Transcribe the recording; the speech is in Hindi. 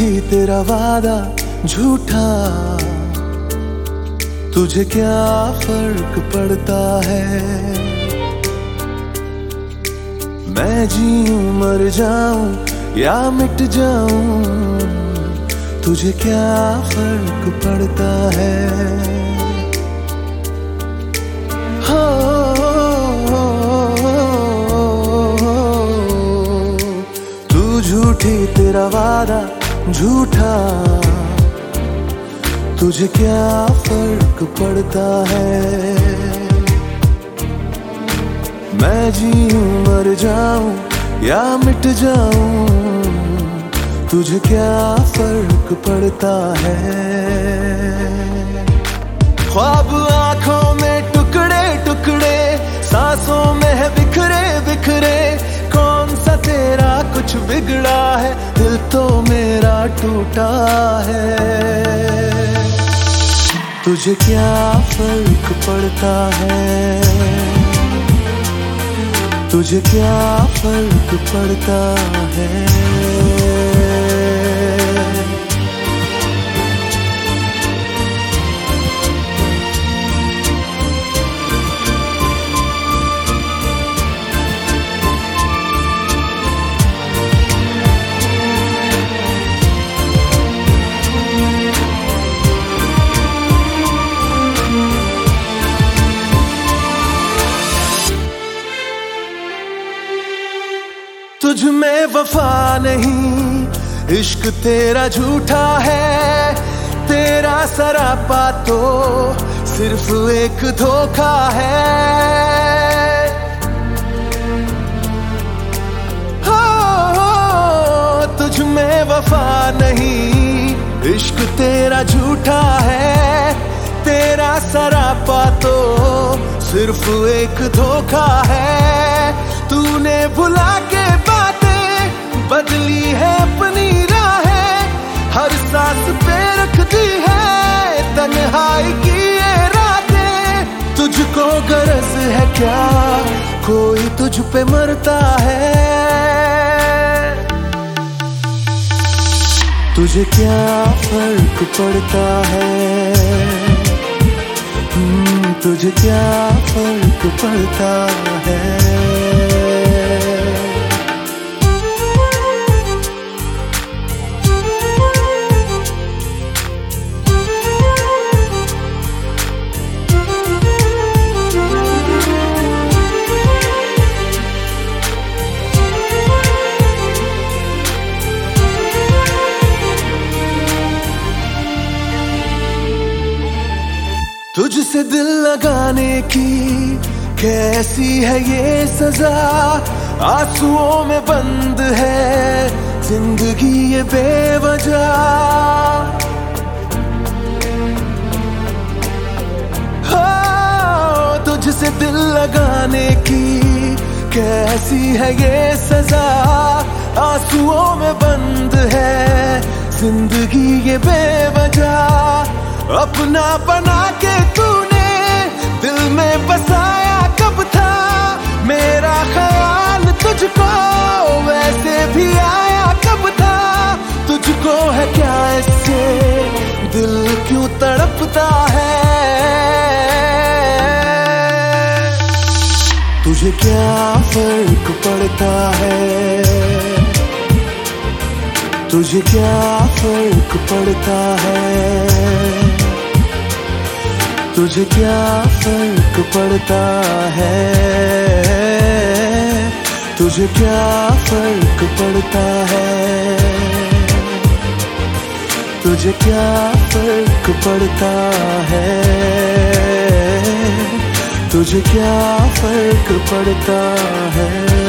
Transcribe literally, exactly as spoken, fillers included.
झूठी तेरा वादा झूठा, तुझे क्या फर्क पड़ता है। मैं जीऊं मर जाऊं या मिट जाऊं, तुझे क्या फर्क पड़ता है। हो, तू झूठी तेरा वादा झूठा, तुझे क्या फर्क पड़ता है। मैं जीऊं मर जाऊं या मिट जाऊं, तुझे क्या फर्क पड़ता है। ख्वाब आंखों में टुकड़े टुकड़े, सांसों में है बिखरे बिखरे, कौन सा तेरा कुछ बिगड़ा है, दिल तो मेरा टूटा है। तुझे क्या फर्क पड़ता है, तुझे क्या फर्क पड़ता है। तुझ में वफा नहीं, इश्क तेरा झूठा है, तेरा सरापा तो सिर्फ एक धोखा है। हो, हो, तुझ में वफा नहीं, इश्क तेरा झूठा है, तेरा सरापा तो सिर्फ एक धोखा है। तूने भुला के बदली है अपनी राहें, हर सांस पे रख दी है तन्हाई की ये रातें। तुझको गरज है क्या कोई तुझ पे मरता है, तुझे क्या फर्क पड़ता है। तुझे क्या फर्क पड़ता है। तुझसे दिल लगाने की कैसी है ये सजा, आंसुओं में बंद है जिंदगी ये बेवजह। हो, तुझसे दिल लगाने की कैसी है ये सजा, आंसुओं में बंद है जिंदगी ये बेवजह। अपना बना के तूने दिल में बसाया कब था, मेरा ख्याल तुझको वैसे भी आया कब था। तुझको है क्या इससे दिल क्यों तड़पता है, तुझे क्या फर्क पड़ता है। तुझे क्या फर्क पड़ता है, तुझे क्या फर्क पड़ता है। तुझे क्या फर्क पड़ता है, तुझे क्या फर्क पड़ता है। तुझे क्या फर्क पड़ता है।